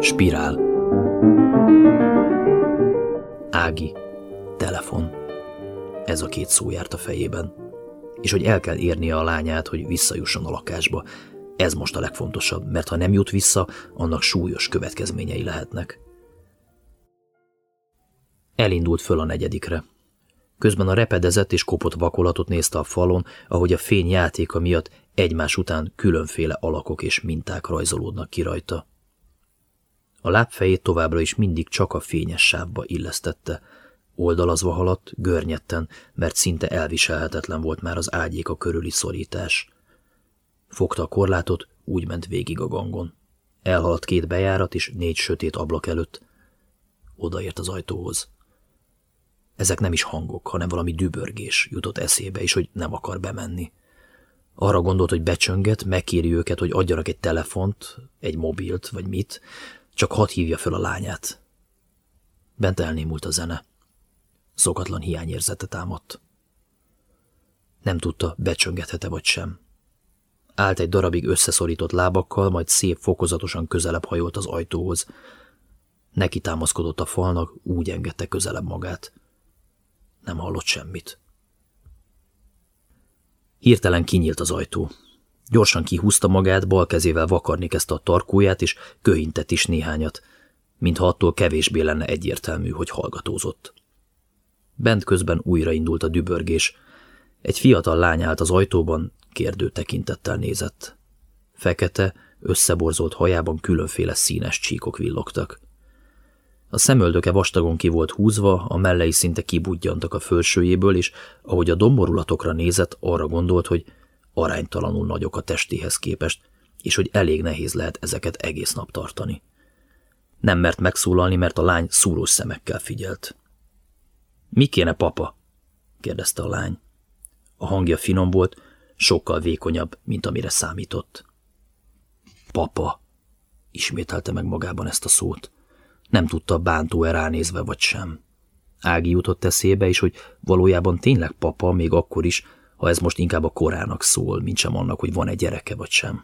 Spirál. Ági. Telefon. Ez a két szó járt a fejében. És hogy el kell érnie a lányát, hogy visszajusson a lakásba. Ez most a legfontosabb, mert ha nem jut vissza, annak súlyos következményei lehetnek. Elindult föl a 4. Közben a repedezett és kopott vakolatot nézte a falon, ahogy a fény játéka miatt egymás után különféle alakok és minták rajzolódnak ki rajta. A lábfejét továbbra is mindig csak a fényes sávba illesztette. Oldalazva haladt, görnyetten, mert szinte elviselhetetlen volt már az ágyéka körüli szorítás. Fogta a korlátot, úgy ment végig a gangon. Elhaladt 2 bejárat és 4 sötét ablak előtt. Odaért az ajtóhoz. Ezek nem is hangok, hanem valami dübörgés jutott eszébe is, hogy nem akar bemenni. Arra gondolt, hogy becsönget, megkéri őket, hogy adjanak egy telefont, egy mobilt, vagy mit, csak hadd hívja föl a lányát. Bent elnémult a zene. Szokatlan hiányérzete támadt. Nem tudta, becsöngethet-e vagy sem. Állt egy darabig összeszorított lábakkal, majd szép fokozatosan közelebb hajolt az ajtóhoz. Neki támaszkodott a falnak, úgy engedte közelebb magát. Nem hallott semmit. Hirtelen kinyílt az ajtó. Gyorsan kihúzta magát, bal kezével vakarni kezdte a tarkóját, és köhintett is néhányat, mintha attól kevésbé lenne egyértelmű, hogy hallgatózott. Bent közben újraindult a dübörgés. Egy fiatal lány állt az ajtóban, kérdő tekintettel nézett. Fekete, összeborzolt hajában különféle színes csíkok villogtak. A szemöldöke vastagon ki volt húzva, a mellei szinte kibudjantak a fölsőjéből, és ahogy a domborulatokra nézett, arra gondolt, hogy aránytalanul nagyok a testéhez képest, és hogy elég nehéz lehet ezeket egész nap tartani. Nem mert megszólalni, mert a lány szúrós szemekkel figyelt. Mi kéne, papa? Kérdezte a lány. A hangja finom volt, sokkal vékonyabb, mint amire számított. Papa, ismételte meg magában ezt a szót. Nem tudta, bántó-e ránézve vagy sem. Ági jutott eszébe is, hogy valójában tényleg papa, még akkor is, ha ez most inkább a korának szól, mintsem annak, hogy van-e gyereke vagy sem.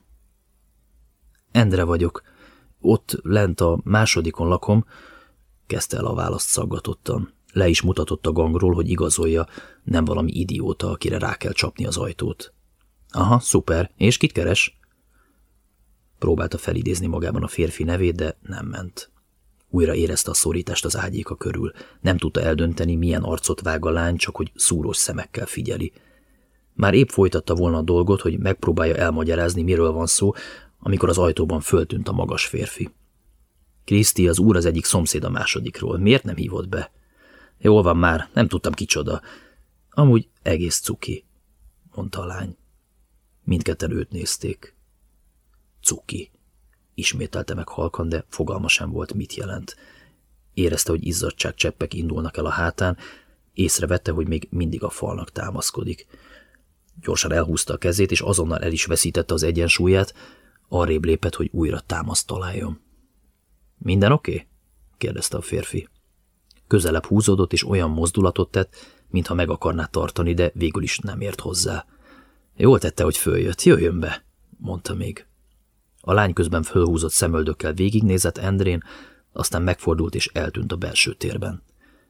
Endre vagyok. Ott lent a 2. lakom, kezdte el a választ szaggatottan. Le is mutatott a gangról, hogy igazolja, nem valami idióta, akire rá kell csapni az ajtót. Aha, szuper. És kit keres? Próbálta felidézni magában a férfi nevét, de nem ment. Újra érezte a szorítást az ágyéka körül. Nem tudta eldönteni, milyen arcot vág a lány, csak hogy szúrós szemekkel figyeli. Már épp folytatta volna a dolgot, hogy megpróbálja elmagyarázni, miről van szó, amikor az ajtóban föltűnt a magas férfi. Kriszti, az úr az egyik szomszéd a 2. Miért nem hívott be? Jól van már, nem tudtam kicsoda. Amúgy egész cuki, mondta a lány. Mindketten őt nézték. Cuki, ismételte meg halkan, de fogalma sem volt, mit jelent. Érezte, hogy izzadságcseppek indulnak el a hátán, észrevette, hogy még mindig a falnak támaszkodik. Gyorsan elhúzta a kezét, és azonnal el is veszítette az egyensúlyát, arrébb lépett, hogy újra támaszt találjon. Minden oké? Kérdezte a férfi. Közelebb húzódott, és olyan mozdulatot tett, mintha meg akarná tartani, de végül is nem ért hozzá. Jól tette, hogy följött, jöjjön be, mondta még. A lány közben fölhúzott szemöldökkel végignézett Endrén, aztán megfordult és eltűnt a belső térben.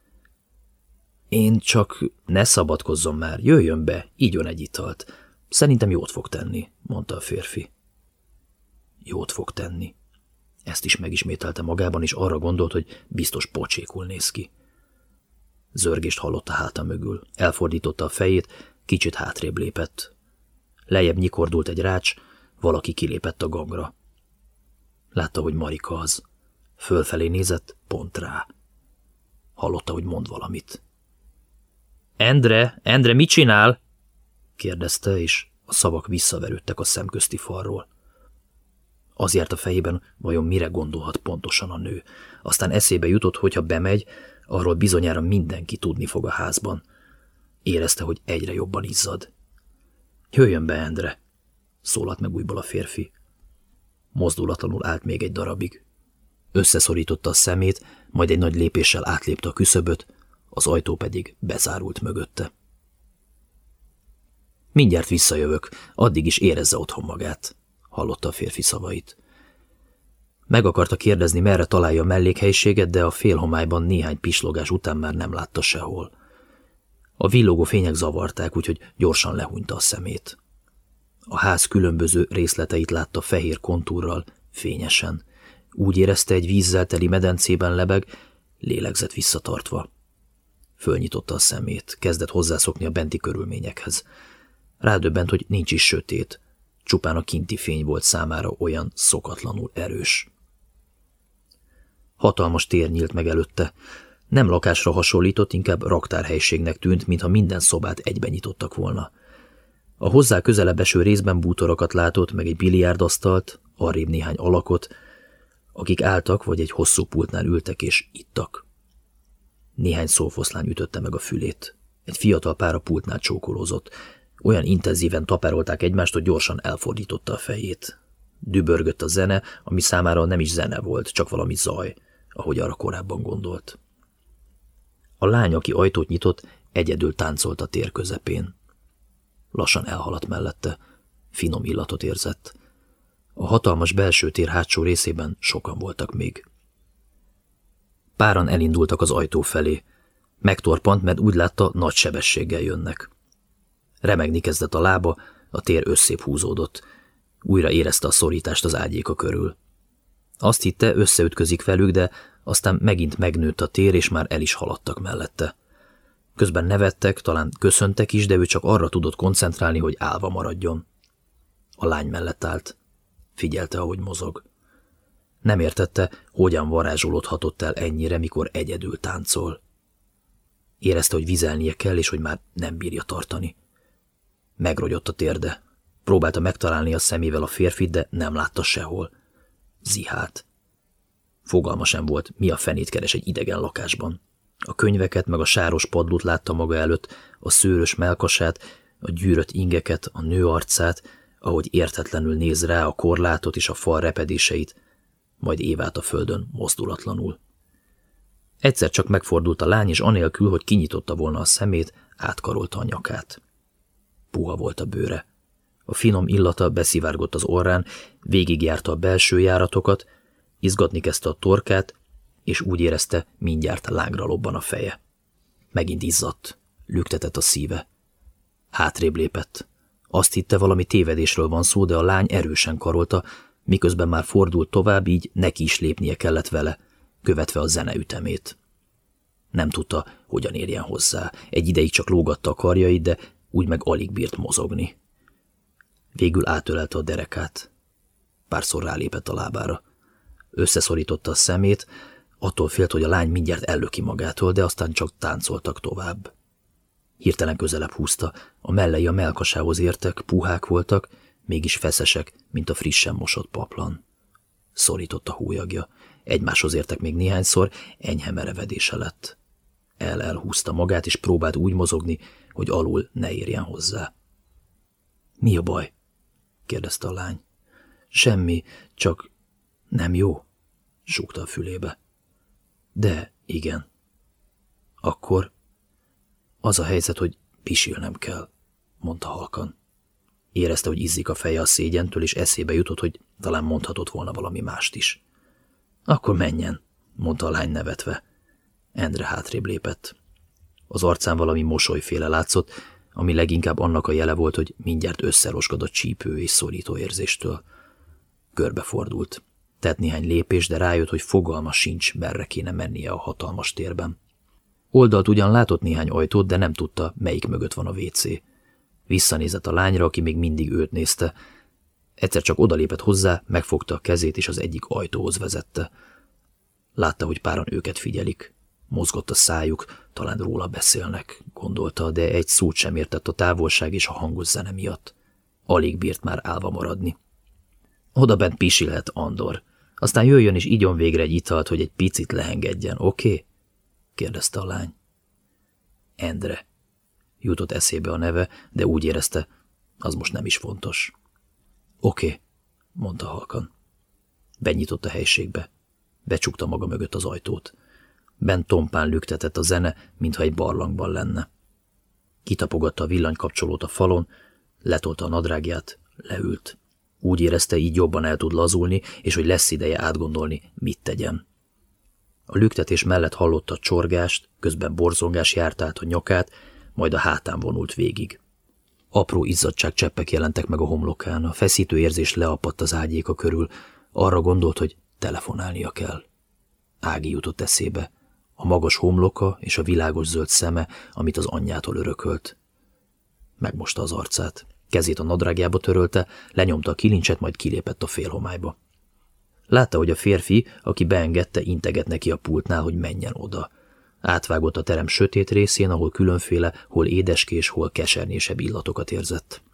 Én csak ne szabadkozzon már, jöjjön be, ígyon egy italt. Szerintem jót fog tenni, mondta a férfi. Jót fog tenni. Ezt is megismételte magában, és arra gondolt, hogy biztos pocsékul néz ki. Zörgést hallott a háta mögül. Elfordította a fejét, kicsit hátrébb lépett. Lejjebb nyikordult egy rács, valaki kilépett a gangra. Látta, hogy Marika az. Fölfelé nézett, pont rá. Hallotta, hogy mond valamit. Endre, mit csinál? Kérdezte, és a szavak visszaverődtek a szemközti falról. Az járt a fejében, vajon mire gondolhat pontosan a nő. Aztán eszébe jutott, hogy ha bemegy, arról bizonyára mindenki tudni fog a házban. Érezte, hogy egyre jobban izzad. Jöjjön be, Endre, szólalt meg újból a férfi. Mozdulatlanul állt még egy darabig. Összeszorította a szemét, majd egy nagy lépéssel átlépte a küszöböt, az ajtó pedig bezárult mögötte. Mindjárt visszajövök, addig is érezze otthon magát, hallotta a férfi szavait. Meg akarta kérdezni, merre találja a mellékhelyiséget, de a félhomályban néhány pislogás után már nem látta sehol. A villogó fények zavarták, úgyhogy gyorsan lehúnyta a szemét. A ház különböző részleteit látta fehér kontúrral, fényesen. Úgy érezte, egy vízzel teli medencében lebeg, lélegzett visszatartva. Fölnyitotta a szemét, kezdett hozzászokni a benti körülményekhez. Rádöbbent, hogy nincs is sötét, csupán a kinti fény volt számára olyan szokatlanul erős. Hatalmas tér nyílt meg előtte. Nem lakásra hasonlított, inkább raktárhelyiségnek tűnt, mintha minden szobát egyben nyitottak volna. A hozzá közelebb eső részben bútorokat látott, meg egy biliárdasztalt, arrébb néhány alakot, akik álltak vagy egy hosszú pultnál ültek és ittak. Néhány szófoszlány ütötte meg a fülét. Egy fiatal pár a pultnál csókolózott. Olyan intenzíven taperolták egymást, hogy gyorsan elfordította a fejét. Dübörgött a zene, ami számára nem is zene volt, csak valami zaj, ahogy arra korábban gondolt. A lány, aki ajtót nyitott, egyedül táncolt a tér közepén. Lassan elhaladt mellette, finom illatot érzett. A hatalmas belső tér hátsó részében sokan voltak még. Páran elindultak az ajtó felé. Megtorpant, mert úgy látta, nagy sebességgel jönnek. Remegni kezdett a lába, a tér összép húzódott. Újra érezte a szorítást az ágyéka körül. Azt hitte, összeütközik velük, de aztán megint megnőtt a tér, és már el is haladtak mellette. Közben nevettek, talán köszöntek is, de ő csak arra tudott koncentrálni, hogy állva maradjon. A lány mellett állt. Figyelte, ahogy mozog. Nem értette, hogyan varázsolódhatott el ennyire, mikor egyedül táncol. Érezte, hogy vizelnie kell, és hogy már nem bírja tartani. Megrogyott a térde. Próbálta megtalálni a szemével a férfit, de nem látta sehol. Zihált. Fogalma sem volt, mi a fenét keres egy idegen lakásban. A könyveket meg a sáros padlót látta maga előtt, a szőrös mellkasát, a gyűrött ingeket, a nő arcát, ahogy értetlenül néz rá a korlátot és a fal repedéseit, majd Évát a földön mozdulatlanul. Egyszer csak megfordult a lány, és anélkül, hogy kinyitotta volna a szemét, átkarolta a nyakát. Puha volt a bőre. A finom illata beszivárgott az orrán, végigjárta a belső járatokat, izgatni kezdte a torkát, és úgy érezte, mindjárt lángra lobban a feje. Megint izzadt, lüktetett a szíve. Hátrébb lépett. Azt hitte, valami tévedésről van szó, de a lány erősen karolta, miközben már fordult tovább, így neki is lépnie kellett vele, követve a zene ütemét. Nem tudta, hogyan érjen hozzá. Egy ideig csak lógatta a karjait, de úgy meg alig bírt mozogni. Végül átölelte a derekát. Párszor rálépett a lábára. Összeszorította a szemét, attól félt, hogy a lány mindjárt ellöki magától, de aztán csak táncoltak tovább. Hirtelen közelebb húzta, a mellei a mellkasához értek, puhák voltak, mégis feszesek, mint a frissen mosott paplan. Szorított a húlyagja. Egymáshoz értek még néhányszor, enyhe merevedése lett. Elhúzta magát, és próbált úgy mozogni, hogy alul ne érjen hozzá. Mi a baj? kérdezte a lány. Semmi, csak nem jó, súgta a fülébe. De igen. Akkor az a helyzet, hogy pisilnem kell, mondta halkan. Érezte, hogy izzik a feje a szégyentől, és eszébe jutott, hogy talán mondhatott volna valami mást is. Akkor menjen, mondta a lány nevetve. Endre hátrébb lépett. Az arcán valami mosolyféle látszott, ami leginkább annak a jele volt, hogy mindjárt összerosgad a csípő és szorító érzéstől. Körbefordult. Tett néhány lépés, de rájött, hogy fogalma sincs, merre kéne mennie a hatalmas térben. Oldalt ugyan látott néhány ajtót, de nem tudta, melyik mögött van a WC. Visszanézett a lányra, aki még mindig őt nézte. Egyszer csak odalépett hozzá, megfogta a kezét, és az egyik ajtóhoz vezette. Látta, hogy páran őket figyelik. Mozgott a szájuk, talán róla beszélnek, gondolta, de egy szót sem értett a távolság és a hangos zene miatt. Alig bírt már állva maradni. Odabent pisilhet Andor. Aztán jöjjön és igyon végre egy italt, hogy egy picit lehengedjen, oké? kérdezte a lány. Endre. Jutott eszébe a neve, de úgy érezte, az most nem is fontos. Oké, mondta halkan. Benyitott a helyiségbe. Becsukta maga mögött az ajtót. Bent tompán lüktetett a zene, mintha egy barlangban lenne. Kitapogatta a villanykapcsolót a falon, letolta a nadrágját, leült. Úgy érezte, így jobban el tud lazulni, és hogy lesz ideje átgondolni, mit tegyen. A lüktetés mellett hallotta a csorgást, közben borzongás járt át a nyakát, majd a hátán vonult végig. Apró izzadságcseppek jelentek meg a homlokán, a feszítő érzés leapadt az ágyéka körül, arra gondolt, hogy telefonálnia kell. Ági jutott eszébe, a magas homloka és a világos zöld szeme, amit az anyjától örökölt. Megmosta az arcát, kezét a nadrágjába törölte, lenyomta a kilincset, majd kilépett a félhomályba. Látta, hogy a férfi, aki beengedte, integet neki a pultnál, hogy menjen oda. Átvágott a terem sötét részén, ahol különféle, hol édeskés, hol kesernésebb illatokat érzett.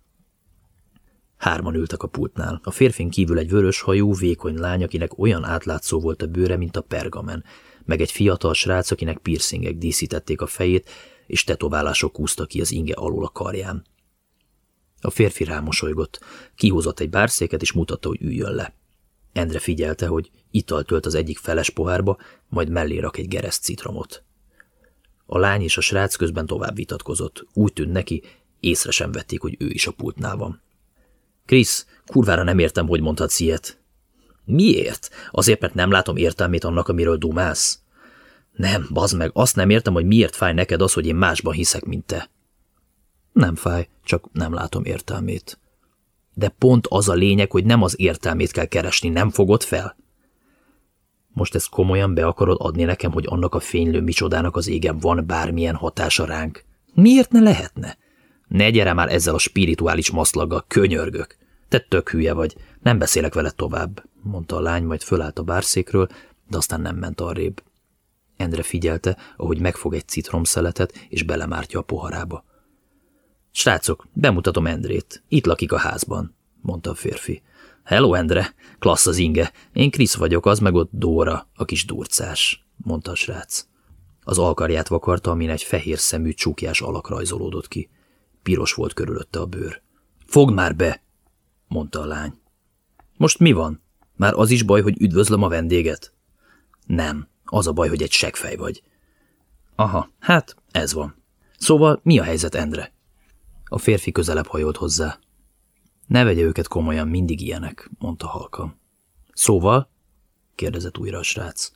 Hárman ültek a pultnál. A férfin kívül egy vörös hajú, vékony lány, akinek olyan átlátszó volt a bőre, mint a pergamen, meg egy fiatal srác, akinek piercingek díszítették a fejét, és tetoválások húztak ki az inge alól a karján. A férfi rámosolygott, kihúzott egy bárszéket, és mutatta, hogy üljön le. Endre figyelte, hogy italt tölt az egyik feles pohárba, majd mellé rak egy gereszt citromot. A lány és a srác közben tovább vitatkozott. Úgy tűnt neki, észre sem vették, hogy ő is a pultnál van. Krisz, kurvára nem értem, hogy mondhatsz ilyet. Miért? Azért, mert nem látom értelmét annak, amiről dumálsz? Nem, bazd meg, azt nem értem, hogy miért fáj neked az, hogy én másban hiszek, mint te. Nem fáj, csak nem látom értelmét. De pont az a lényeg, hogy nem az értelmét kell keresni, nem fogod fel? Most ezt komolyan be akarod adni nekem, hogy annak a fénylő micsodának az égen van bármilyen hatása ránk? Miért ne lehetne? Ne gyere már ezzel a spirituális maszlaggal, könyörgök. Te tök hülye vagy, nem beszélek veled tovább, mondta a lány, majd fölállt a bárszékről, de aztán nem ment arrébb. Endre figyelte, ahogy megfog egy citromszeletet, és belemártja a poharába. Srácok, bemutatom Endrét, itt lakik a házban, mondta a férfi. Hello, Endre, klassz az inge, én Krisz vagyok, az meg ott Dóra, a kis durcás, mondta a srác. Az alkarját vakarta, amin egy fehér szemű csukjás alak rajzolódott ki. Piros volt körülötte a bőr. Fogd már be, mondta a lány. Most mi van? Már az is baj, hogy üdvözlöm a vendéget? Nem, az a baj, hogy egy seggfej vagy. Aha, hát ez van. Szóval mi a helyzet, Endre? A férfi közelebb hajolt hozzá. Ne vegye őket komolyan, mindig ilyenek, mondta halkan. Szóval? Kérdezett újra a srác.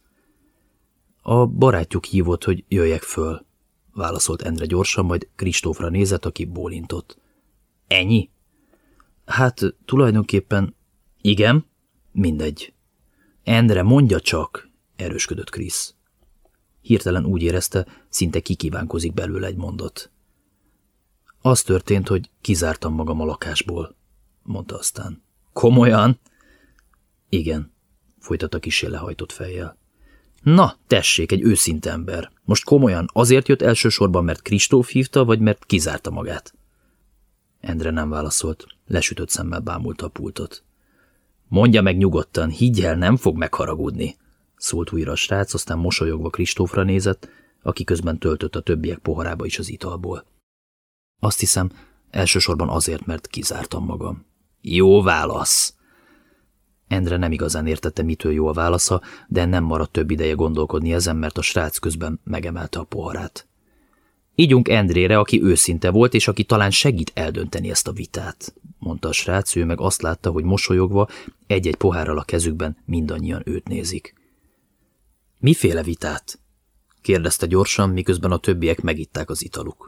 A barátjuk hívott, hogy jöjjek föl, válaszolt Endre gyorsan, majd Kristófra nézett, aki bólintott. Ennyi? Hát tulajdonképpen... Igen? Mindegy. Endre, mondja csak, erősködött Krisz. Hirtelen úgy érezte, szinte kikívánkozik belőle egy mondat. Az történt, hogy kizártam magam a lakásból, mondta aztán. Komolyan? Igen, folytatta kissé lehajtott fejjel. Na, tessék, egy őszinte ember. Most komolyan azért jött elsősorban, mert Kristóf hívta, vagy mert kizárta magát? Endre nem válaszolt, lesütött szemmel bámulta a pultot. Mondja meg nyugodtan, higgy el, nem fog megharagudni, szólt újra a srác, aztán mosolyogva Kristófra nézett, aki közben töltött a többiek poharába is az italból. Azt hiszem, elsősorban azért, mert kizártam magam. Jó válasz! Endre nem igazán értette, mitől jó a válasza, de nem maradt több ideje gondolkodni ezen, mert a srác közben megemelte a poharát. Ígyunk Endrére, aki őszinte volt, és aki talán segít eldönteni ezt a vitát, mondta a srác, ő meg azt látta, hogy mosolyogva, egy-egy pohárral a kezükben mindannyian őt nézik. Miféle vitát? Kérdezte gyorsan, miközben a többiek megitták az italuk.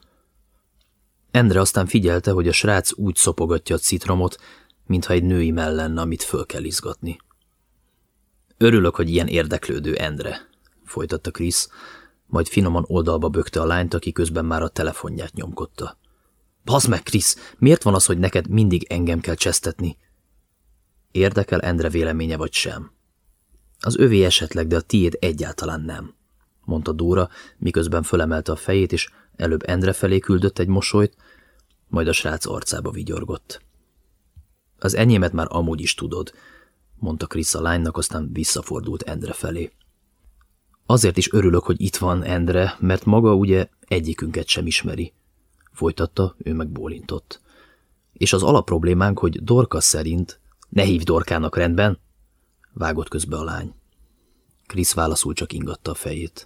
Endre aztán figyelte, hogy a srác úgy szopogatja a citromot, mintha egy női mell lenne, amit föl kell izgatni. Örülök, hogy ilyen érdeklődő, Endre, folytatta Krisz, majd finoman oldalba bökte a lányt, aki közben már a telefonját nyomkodta. Bazd meg, Krisz, miért van az, hogy neked mindig engem kell csesztetni? Érdekel Endre véleménye vagy sem? Az övé esetleg, de a tiéd egyáltalán nem, mondta Dóra, miközben fölemelte a fejét, és előbb Endre felé küldött egy mosolyt, majd a srác arcába vigyorgott. Az enyémet már amúgy is tudod, mondta Krisz a lánynak, aztán visszafordult Endre felé. Azért is örülök, hogy itt van Endre, mert maga ugye egyikünket sem ismeri, folytatta, ő meg bólintott. És az alapproblémánk, hogy Dorka szerint... Ne hívj Dorkának, rendben? Vágott közbe a lány. Krisz válaszul csak ingatta a fejét.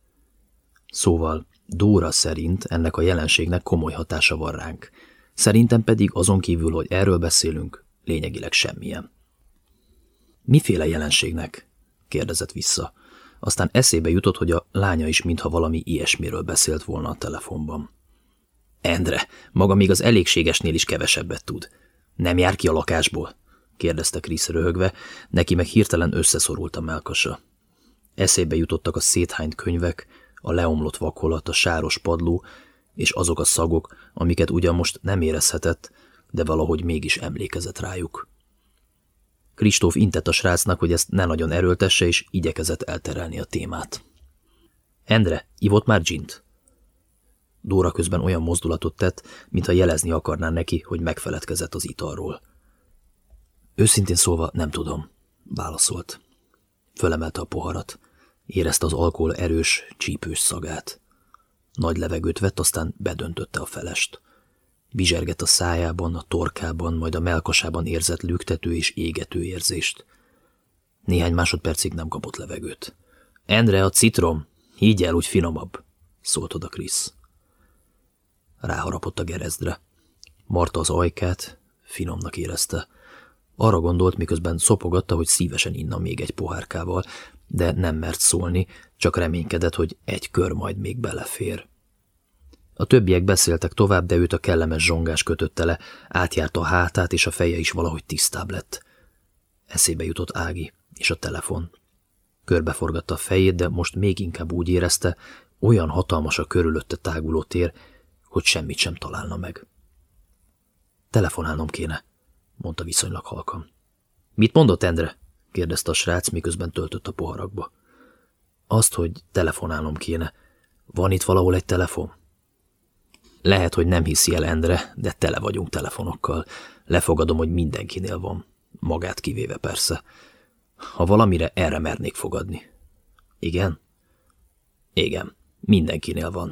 Szóval Dóra szerint ennek a jelenségnek komoly hatása van ránk. Szerintem pedig azon kívül, hogy erről beszélünk, lényegileg semmilyen. Miféle jelenségnek? Kérdezett vissza. Aztán eszébe jutott, hogy a lánya is mintha valami ilyesmiről beszélt volna a telefonban. Endre, maga még az elégségesnél is kevesebbet tud. Nem jár ki a lakásból? Kérdezte Chris röhögve, neki meg hirtelen összeszorult a mellkasa. Eszébe jutottak a széthányt könyvek, a leomlott vakholat, a sáros padló, és azok a szagok, amiket ugyan most nem érezhetett, de valahogy mégis emlékezett rájuk. Kristóf intett a srácnak, hogy ezt ne nagyon erőltesse, és igyekezett elterelni a témát. Endre, ivott már gint? Dóra közben olyan mozdulatot tett, mintha jelezni akarná neki, hogy megfeledkezett az italról. Őszintén szólva nem tudom, válaszolt. Fölemelte a poharat. Érezte az alkohol erős, csípős szagát. Nagy levegőt vett, aztán bedöntötte a felest. Bizsergett a szájában, a torkában, majd a mellkasában érzett lüktető és égető érzést. Néhány másodpercig nem kapott levegőt. Endre, a citrom! Higgy el, úgy finomabb! Szólt oda Chris. Ráharapott a gerezdre. Marta az ajkát, finomnak érezte. Arra gondolt, miközben szopogatta, hogy szívesen inna még egy pohárkával, de nem mert szólni, csak reménykedett, hogy egy kör majd még belefér. A többiek beszéltek tovább, de őt a kellemes zsongás kötötte le, átjárta a hátát, és a feje is valahogy tisztább lett. Eszébe jutott Ági és a telefon. Körbeforgatta a fejét, de most még inkább úgy érezte, olyan hatalmas a körülötte táguló tér, hogy semmit sem találna meg. Telefonálnom kéne, mondta viszonylag halkan. Mit mondott, Endre? Kérdezte a srác, miközben töltött a poharakba. Azt, hogy telefonálnom kéne. Van itt valahol egy telefon? Lehet, hogy nem hiszi el, Endre, de tele vagyunk telefonokkal. Lefogadom, hogy mindenkinél van. Magát kivéve persze. Ha valamire, erre mernék fogadni. Igen? Igen, mindenkinél van.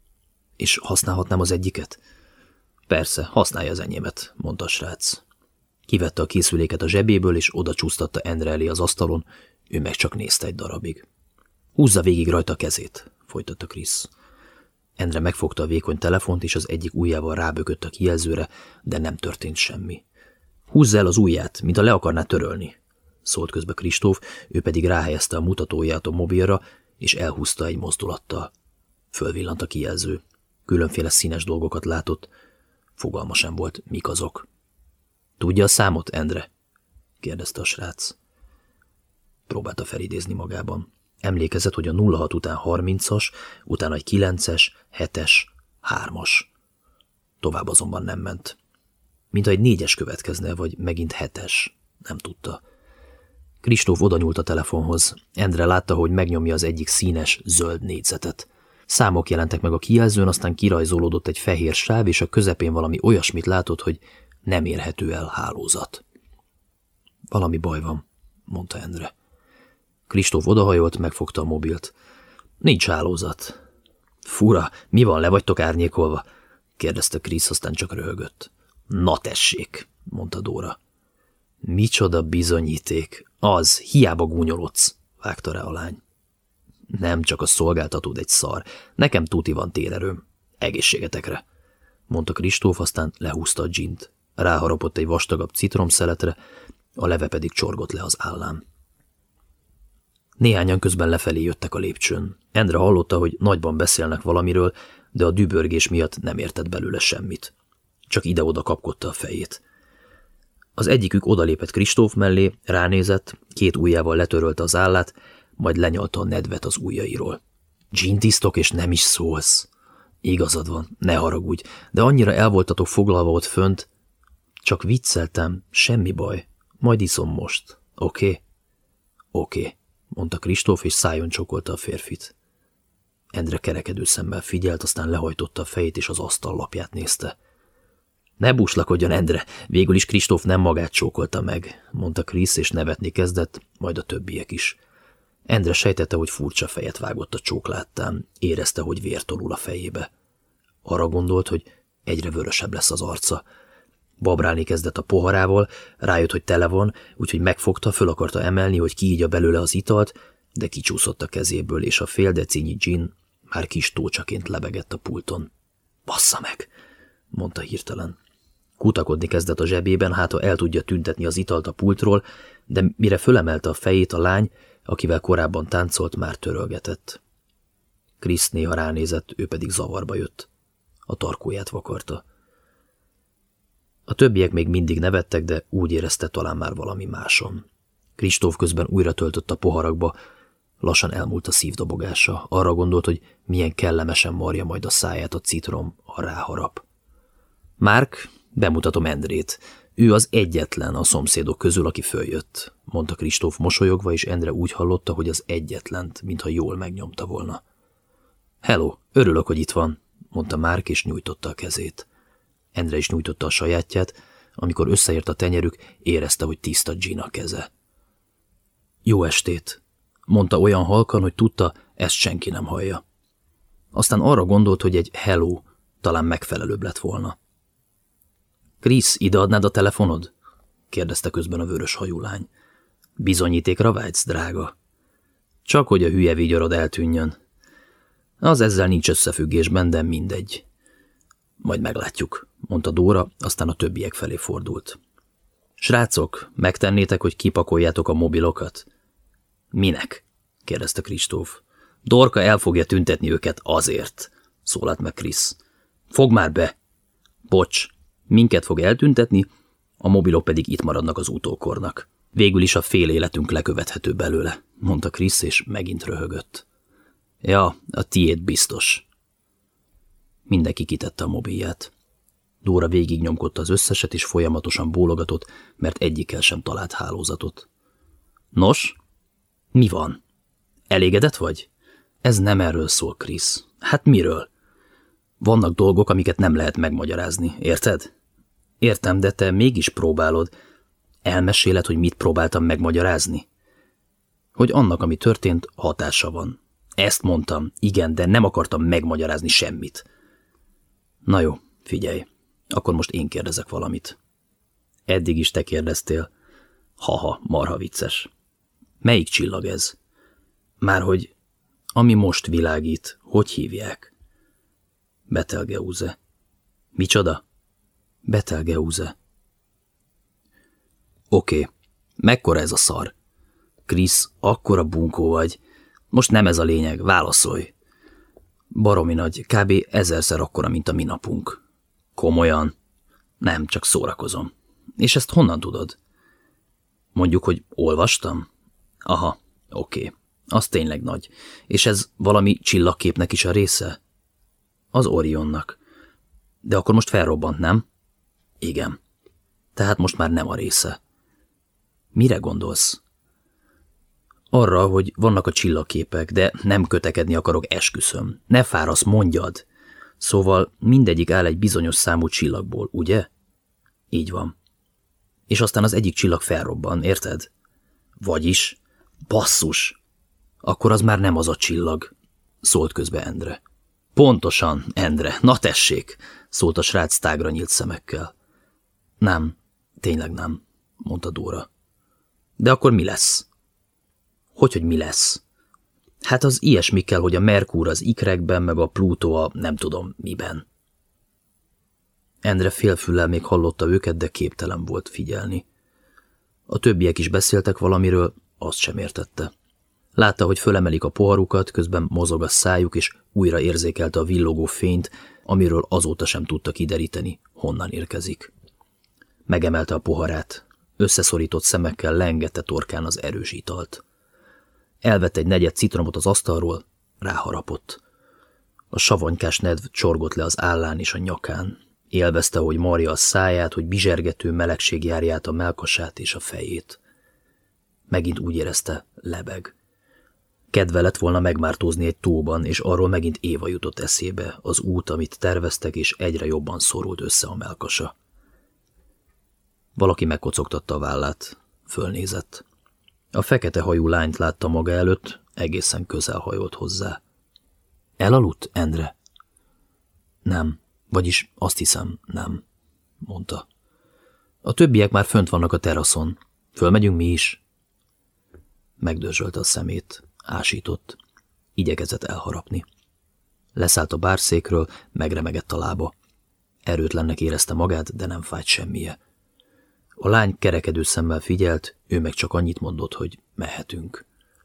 És használhatnám az egyiket? Persze, használja az enyémet, mondta a srác. Kivette a készüléket a zsebéből, és oda csúsztatta Endre elé az asztalon, ő meg csak nézte egy darabig. Húzza végig rajta a kezét, folytatta Chris. Endre megfogta a vékony telefont, és az egyik ujjával rábökött a kijelzőre, de nem történt semmi. Húzza el az ujját, mintha le akarná törölni, szólt közbe Kristóf, ő pedig ráhelyezte a mutatóját a mobilra, és elhúzta egy mozdulattal. Fölvillant a kijelző. Különféle színes dolgokat látott. Fogalma sem volt, mik azok. Tudja a számot, Endre? kérdezte a srác. Próbálta felidézni magában. Emlékezett, hogy a 06 után 30-as, utána egy 9-es, 7-es, 3-as. Tovább azonban nem ment. Mintha egy 4-es következne, vagy megint 7-es. Nem tudta. Kristóf odanyúlt a telefonhoz. Endre látta, hogy megnyomja az egyik színes, zöld négyzetet. Számok jelentek meg a kijelzőn, aztán kirajzolódott egy fehér sáv, és a közepén valami olyasmit látott, hogy nem érhető el hálózat. Valami baj van, mondta Endre. Kristóf odahajolt, megfogta a mobilt. Nincs hálózat. Fura, mi van, le vagytok árnyékolva? kérdezte Chris, aztán csak röhögött. Na tessék, mondta Dóra. Micsoda bizonyíték. Az, hiába gúnyolodsz, vágta rá a lány. Nem, csak a szolgáltatód egy szar. Nekem tuti van térerőm. Egészségetekre, mondta Kristóf, aztán lehúzta a gint. Ráharapott egy vastagabb citromszeletre, a leve pedig csorgott le az állán. Néhányan közben lefelé jöttek a lépcsőn. Endre hallotta, hogy nagyban beszélnek valamiről, de a dübörgés miatt nem értett belőle semmit. Csak ide-oda kapkodta a fejét. Az egyikük odalépett Kristóf mellé, ránézett, két ujjával letörölte az állát, majd lenyalta a nedvet az ujjairól. Gintisztok, és nem is szólsz. Igazad van, ne haragudj, de annyira el voltatok foglalva ott fönt. Csak vicceltem, semmi baj, majd iszom most, oké? Oké, mondta Kristóf, és szájon csokolta a férfit. Endre kerekedő szemmel figyelt, aztán lehajtotta a fejét, és az asztallapját nézte. Ne búslakodjon, Endre, végül is Kristóf nem magát csókolta meg, mondta Krisz, és nevetni kezdett, majd a többiek is. Endre sejtette, hogy furcsa fejet vágott a csók láttán, érezte, hogy vér tolul a fejébe. Arra gondolt, hogy egyre vörösebb lesz az arca. Babrálni kezdett a poharával, rájött, hogy tele van, úgyhogy megfogta, föl akarta emelni, hogy kiígya belőle az italt, de kicsúszott a kezéből, és a fél decinyi gin már kis tócsaként lebegett a pulton. Bassza meg, mondta hirtelen. Kutakodni kezdett a zsebében, hát ha el tudja tüntetni az italt a pultról, de mire fölemelte a fejét, a lány, akivel korábban táncolt, már törölgetett. Chris néha ránézett, ő pedig zavarba jött. A tarkóját vakarta. A többiek még mindig nevettek, de úgy érezte, talán már valami máson. Kristóf közben újra töltött a poharakba, lassan elmúlt a szívdobogása. Arra gondolt, hogy milyen kellemesen marja majd a száját a citrom, ha ráharap. Mark, bemutatom Endrét. Ő az egyetlen a szomszédok közül, aki följött, mondta Kristóf mosolyogva, és Endre úgy hallotta, hogy az egyetlent, mintha jól megnyomta volna. Hello, örülök, hogy itt van, mondta Mark, és nyújtotta a kezét. Endre is nyújtotta a sajátját, amikor összeért a tenyerük, érezte, hogy tiszta Gina keze. Jó estét, mondta olyan halkan, hogy tudta, ezt senki nem hallja. Aztán arra gondolt, hogy egy hello talán megfelelőbb lett volna. Chris, ideadnád a telefonod? kérdezte közben a vörös hajú lány. Bizonyítékra vágysz, drága? Csak hogy a hülye vigyorod eltűnjön. Az ezzel nincs összefüggésben, de mindegy. Majd meglátjuk, mondta Dóra, aztán a többiek felé fordult. Srácok, megtennétek, hogy kipakoljátok a mobilokat? Minek? kérdezte Kristóf. Dorka el fogja tüntetni őket azért, szólalt meg Krisz. Fogd már be! Bocs, minket fog eltüntetni, a mobilok pedig itt maradnak az utókornak. Végül is a fél életünk lekövethető belőle, mondta Krisz, és megint röhögött. Ja, a tiéd biztos. Mindenki kitette a mobilját. Dóra végignyomkodta az összeset, és folyamatosan bólogatott, mert egyikkel sem talált hálózatot. Nos? Mi van? Elégedett vagy? Ez nem erről szól, Krisz. Hát miről? Vannak dolgok, amiket nem lehet megmagyarázni, érted? Értem, de te mégis próbálod. Elmeséled, hogy mit próbáltam megmagyarázni? Hogy annak, ami történt, hatása van. Ezt mondtam, igen, de nem akartam megmagyarázni semmit. Na jó, figyelj, akkor most én kérdezek valamit. Eddig is te kérdeztél. Haha, marha vicces. Melyik csillag ez? Márhogy, ami most világít, hogy hívják? Betelgeuse. Micsoda? Betelgeuse. Oké, mekkora ez a szar? Krisz, akkora bunkó vagy. Most nem ez a lényeg, válaszolj. Baromi nagy, kb. 1000-szer akkora, mint a mi napunk. Komolyan? Nem, csak szórakozom. És ezt honnan tudod? Mondjuk, hogy olvastam? Aha, oké. Az tényleg nagy. És ez valami csillagképnek is a része? Az Orionnak. De akkor most felrobbant, nem? Igen. Tehát most már nem a része. Mire gondolsz? Arra, hogy vannak a csillagképek, de nem kötekedni akarok, esküszöm. Ne fárasz, mondjad. Szóval mindegyik áll egy bizonyos számú csillagból, ugye? Így van. És aztán az egyik csillag felrobban, érted? Vagyis, basszus, akkor az már nem az a csillag, szólt közbe Endre. Pontosan, Endre, na tessék, szólt a srác tágra nyílt szemekkel. Nem, tényleg nem, mondta Dóra. De akkor mi lesz? Hogy mi lesz? Hát az ilyesmikkel, hogy a Merkur az ikrekben, meg a Plutó a nem tudom miben. Endre félfüllel még hallotta őket, de képtelen volt figyelni. A többiek is beszéltek valamiről, azt sem értette. Látta, hogy fölemelik a poharukat, közben mozog a szájuk, és újra érzékelte a villogó fényt, amiről azóta sem tudta kideríteni, honnan érkezik. Megemelte a poharát, összeszorított szemekkel lengette torkán az erős italt. Elvett egy negyed citromot az asztalról, ráharapott. A savanykás nedv csorgott le az állán és a nyakán. Élvezte, hogy marja a száját, hogy bizsergető melegség járja át a mellkasát és a fejét. Megint úgy érezte, lebeg. Kedve lett volna megmártózni egy tóban, és arról megint Éva jutott eszébe, az út, amit terveztek, és egyre jobban szorult össze a mellkasa. Valaki megkocogtatta a vállát, fölnézett. A fekete hajú lányt látta maga előtt, egészen közel hajolt hozzá. Elaludt, Endre? Nem, vagyis azt hiszem, nem, mondta. A többiek már fönt vannak a teraszon. Fölmegyünk mi is? Megdörzsölte a szemét, ásított. Igyekezett elharapni. Leszállt a bárszékről, megremegett a lába. Erőtlennek érezte magát, de nem fájt semmije. A lány kerekedő szemmel figyelt, ő meg csak annyit mondott, hogy mehetünk.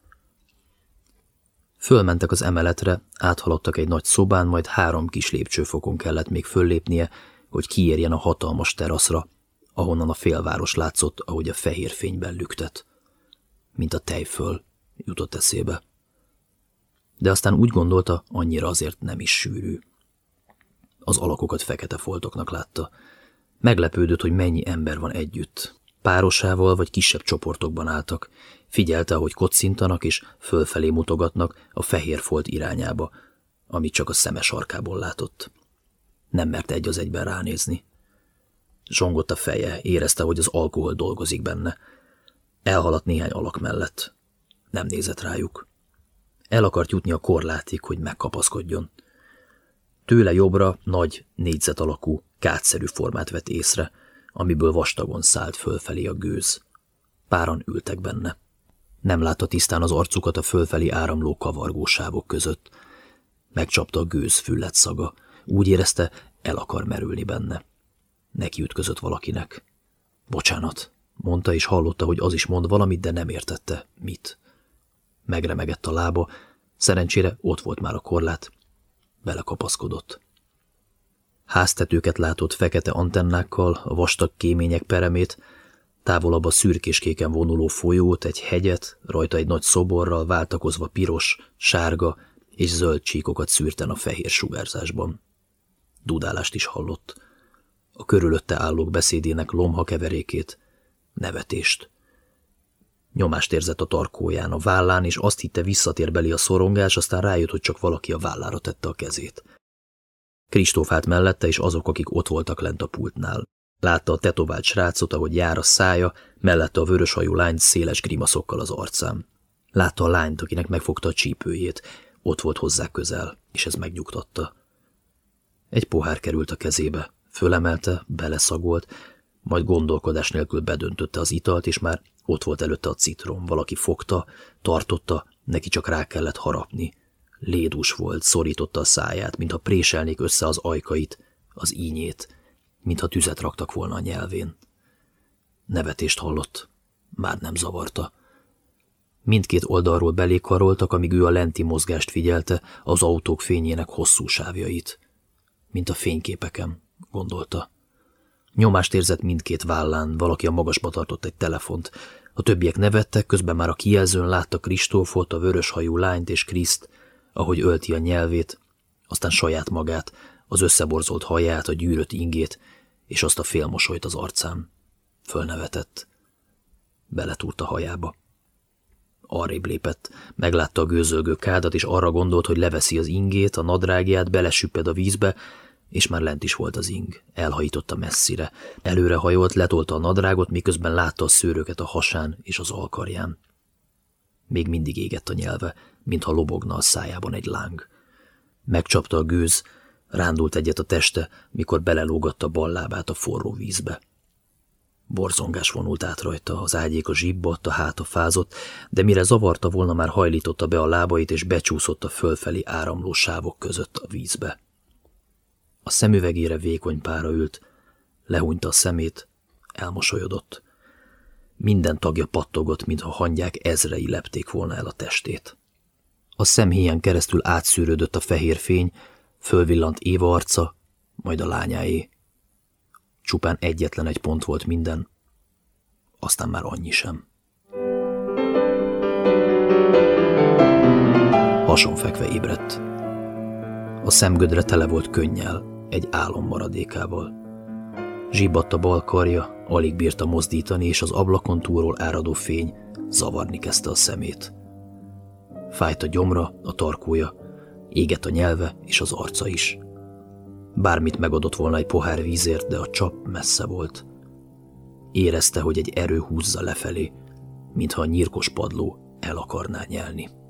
Fölmentek az emeletre, áthaladtak egy nagy szobán, majd 3 kis lépcsőfokon kellett még föllépnie, hogy kiérjen a hatalmas teraszra, ahonnan a félváros látszott, ahogy a fehér fényben lüktet. Mint a tejföl, jutott eszébe. De aztán úgy gondolta, annyira azért nem is sűrű. Az alakokat fekete foltoknak látta. Meglepődött, hogy mennyi ember van együtt. Párosával vagy kisebb csoportokban álltak. Figyelte, ahogy kocintanak és fölfelé mutogatnak a fehér folt irányába, amit csak a szeme sarkából látott. Nem merte egy az egyben ránézni. Zsongott a feje, érezte, hogy az alkohol dolgozik benne. Elhaladt néhány alak mellett. Nem nézett rájuk. El akart jutni a korlátig, hogy megkapaszkodjon. Tőle jobbra nagy, négyzet alakú, kádszerű formát vett észre, amiből vastagon szállt fölfelé a gőz. Páran ültek benne. Nem látta tisztán az arcukat a fölfelé áramló kavargó sávok között. Megcsapta a gőz füllet szaga. Úgy érezte, el akar merülni benne. Neki ütközött valakinek. Bocsánat, mondta, és hallotta, hogy az is mond valamit, de nem értette, mit. Megremegett a lába, szerencsére ott volt már a korlát. Belekapaszkodott. Háztetőket látott fekete antennákkal, a vastag kémények peremét, távolabb a szürkéskéken vonuló folyót, egy hegyet, rajta egy nagy szoborral váltakozva piros, sárga és zöld csíkokat szűrten a fehér sugárzásban. Dudálást is hallott. A körülötte állók beszédének lomha keverékét, nevetést. Nyomást érzett a tarkóján, a vállán, és azt hitte, visszatér belé a szorongás, aztán rájött, hogy csak valaki a vállára tette a kezét. Kristóf állt mellette, és azok, akik ott voltak lent a pultnál. Látta a tetovált srácot, ahogy jár a szája, mellette a vöröshajú lányt széles grimaszokkal az arcán. Látta a lányt, akinek megfogta a csípőjét, ott volt hozzá közel, és ez megnyugtatta. Egy pohár került a kezébe, fölemelte, beleszagolt, majd gondolkodás nélkül bedöntötte az italt, és már ott volt előtte a citrom. Valaki fogta, tartotta, neki csak rá kellett harapni. Lédús volt, szorította a száját, mintha préselnék össze az ajkait, az ínyét, mintha tüzet raktak volna a nyelvén. Nevetést hallott, már nem zavarta. Mindkét oldalról belé karoltak, amíg ő a lenti mozgást figyelte, az autók fényének hosszú sávjait. Mint a fényképeken, gondolta. Nyomást érzett mindkét vállán, valaki a magasba tartott egy telefont. A többiek nevettek, közben már a kijelzőn látta Kristófot, a vöröshajú lányt és Kriszt, ahogy ölti a nyelvét, aztán saját magát, az összeborzolt haját, a gyűrött ingét, és azt a félmosolyt az arcán. Fölnevetett. Beletúrt a hajába. Arrébb lépett, meglátta a gőzölgő kádat, és arra gondolt, hogy leveszi az ingét, a nadrágját, belesüpped a vízbe, és már lent is volt az ing. Elhajította messzire. Előre hajolt, letolta a nadrágot, miközben látta a szőröket a hasán és az alkarján. Még mindig égett a nyelve, mintha lobogna a szájában egy láng. Megcsapta a gőz, rándult egyet a teste, mikor belelógatta bal lábát a forró vízbe. Borzongás vonult át rajta, az ágyéka zsibbadt, a háta fázott, de mire zavarta volna, már hajlította be a lábait, és becsúszott a fölfelé áramló sávok között a vízbe. A szemüvegére vékony pára ült, lehúnyta a szemét, elmosolyodott. Minden tagja pattogott, mintha hangyák ezrei lepték volna el a testét. A szemhéján keresztül átszűrődött a fehér fény, fölvillant Éva arca, majd a lányáé. Csupán egyetlen egy pont volt minden, aztán már annyi sem. Hasonfekve ébredt. A szemgödre tele volt könnyel, egy álom maradékával. Zsibbadt a bal karja, alig bírta mozdítani, és az ablakon túlról áradó fény zavarni kezdte a szemét. Fájt a gyomra, a tarkója, égett a nyelve és az arca is. Bármit megadott volna egy pohár vízért, de a csap messze volt. Érezte, hogy egy erő húzza lefelé, mintha a nyírkos padló el akarná nyelni.